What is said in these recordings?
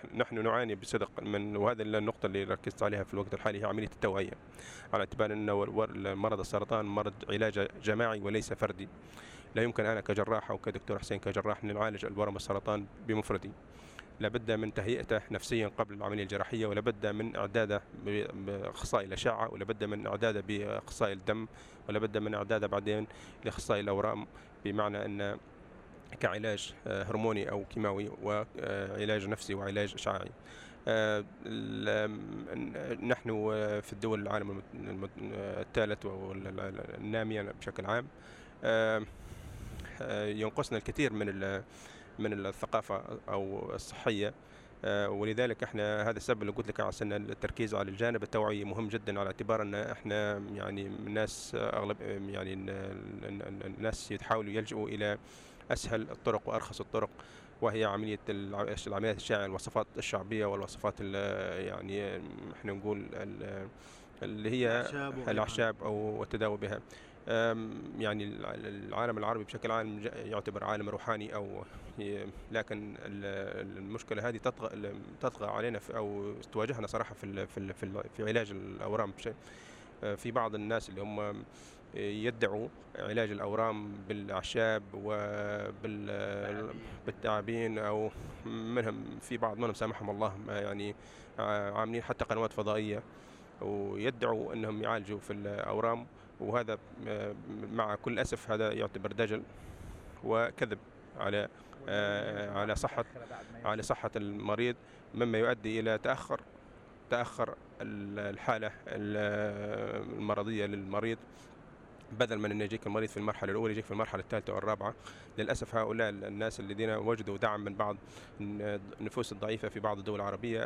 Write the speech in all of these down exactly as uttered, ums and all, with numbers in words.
نحن نعاني بصدق من، وهذا النقطة اللي ركزت عليها في الوقت الحالي، هي عملية التوعية، على اعتبار أن مرض السرطان مرض علاج جماعي وليس فردي. لا يمكن أنا كجراح أو كدكتور حسين كجراح نعالج الورم السرطان بمفردي، لابد من تهيئته نفسيا قبل العملية الجراحية، ولابد من إعداده بأخصائي الأشعة، ولابد من إعداده بأخصائي الدم، ولابد من إعداده بعدين لأخصائي الأورام، بمعنى أن كعلاج هرموني أو كيماوي وعلاج نفسي وعلاج إشعاعي. نحن في الدول العالم الثالث والنامية بشكل عام ينقصنا الكثير من من الثقافة أو الصحية، ولذلك احنا هذا السبب اللي قلت لك على أن التركيز على الجانب التوعوي مهم جدا، على اعتبار ان احنا يعني الناس اغلب يعني الناس يحاولوا يلجؤوا الى اسهل الطرق وارخص الطرق، وهي عمليه العمليات الشائعه، الوصفات الشعبيه والوصفات يعني احنا نقول اللي هي الاعشاب او التداوي بها. يعني العالم العربي بشكل عام يعتبر عالم روحاني، او لكن المشكله هذه تطغى تطغى علينا او تواجهنا صراحه في في في علاج الاورام. في بعض الناس اللي هم يدعوا علاج الأورام بالأعشاب وبالتعابين، أو منهم في بعض منهم سامحهم الله يعني عاملين حتى قنوات فضائية ويدعوا أنهم يعالجوا في الأورام، وهذا مع كل أسف هذا يعتبر دجل وكذب على على صحة على صحة المريض، مما يؤدي إلى تأخر تأخر الحالة المرضية للمريض، بدل من أن يجيك المريض في المرحلة الأولى يجيك في المرحلة الثالثة والرابعة. للأسف هؤلاء الناس الذين وجدوا دعم من بعض النفوس الضعيفة في بعض الدول العربية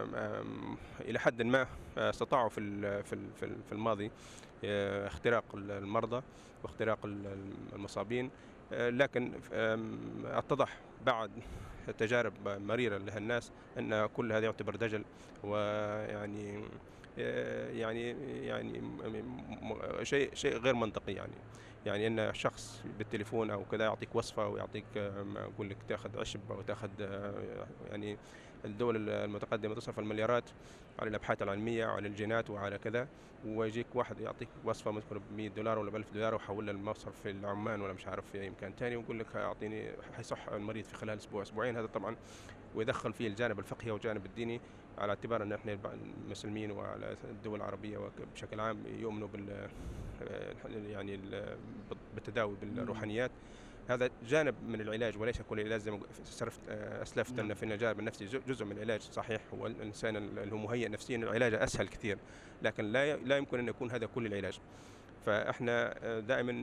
إلى حد ما استطاعوا في في الماضي اختراق المرضى واختراق المصابين، لكن اتضح بعد تجارب مريرة لهالناس أن كل هذا يعتبر دجل، ويعني يعني يعني شيء شيء غير منطقي. يعني يعني ان شخص بالتليفون او كذا يعطيك وصفه ويعطيك يقول لك تاخذ عشب او تاخذ، يعني الدول المتقدمه تصرف المليارات على الابحاث العلميه وعلى الجينات وعلى كذا، ويجيك واحد يعطيك وصفه مثلا ب مئة دولار ولا ب ألف دولار وحولها للمصرف في العمان ولا مش عارف في اي مكان ثاني، ويقول لك اعطيني حيصح المريض في خلال اسبوع اسبوعين. هذا طبعا ويدخل فيه الجانب الفقهي والجانب الديني، على اعتبار ان احنا المسلمين وعلى الدول العربيه بشكل عام يؤمنوا بال يعني بالتداوي بالروحانيات. هذا جانب من العلاج وليس كل العلاج، زي ما اسلفت ان في الجانب النفسي جزء من العلاج صحيح، والانسان اللي هو مهيئ نفسيا العلاج اسهل كثير، لكن لا لا يمكن ان يكون هذا كل العلاج. فاحنا دائما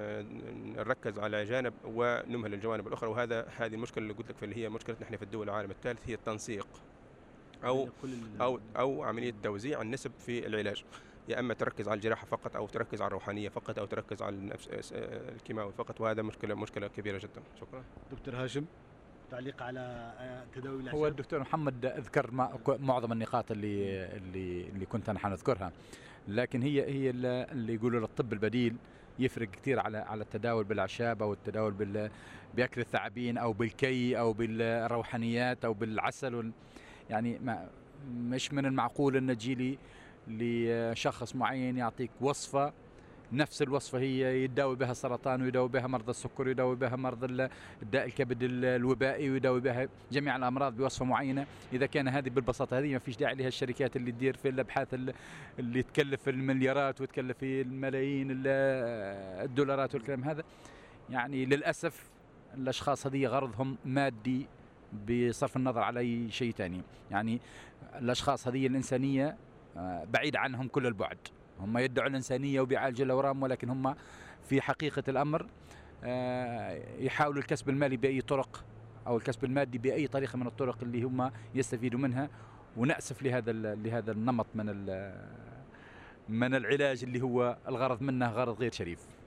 نركز على جانب ونمهل الجوانب الاخرى، وهذا هذه المشكله اللي قلت لك اللي هي مشكلتنا احنا في الدول العالم الثالث، هي التنسيق او او او عمليه توزيع النسب في العلاج، يا اما تركز على الجراحه فقط، او تركز على الروحانيه فقط، او تركز على النفس الكيماوي فقط، وهذا مشكله مشكله كبيره جدا. شكرا. دكتور هاشم، تعليق على تداوي الأعشاب. هو الدكتور محمد ذكر معظم النقاط اللي اللي اللي كنت انا حنذكرها، لكن هي هي اللي يقولوا الطب البديل يفرق كثير على على التداول بالاعشاب او التداول بال باكل الثعابين او بالكي او بالروحانيات او بالعسل. يعني ما مش من المعقول ان تجيلي لشخص معين يعطيك وصفه، نفس الوصفه هي يداوي بها السرطان ويداوي بها مرضى السكر ويداوي بها مرضى الداء الكبد الوبائي ويداوي بها جميع الامراض بوصفه معينه. اذا كان هذه بالبساطه هذه ما فيش داعي لها الشركات اللي تدير في الابحاث اللي تكلف المليارات وتكلف الملايين الدولارات والكلام هذا. يعني للاسف الاشخاص هذه غرضهم مادي بصرف النظر على اي شيء ثاني. يعني الاشخاص هذه الانسانيه بعيد عنهم كل البعد، هم يدعوا الإنسانية وبيعالجوا الأورام، ولكن هم في حقيقة الأمر يحاولوا الكسب المالي بأي طرق أو الكسب المادي بأي طريقة من الطرق اللي هم يستفيدوا منها. ونأسف لهذا لهذا النمط من من العلاج اللي هو الغرض منه غرض غير شريف.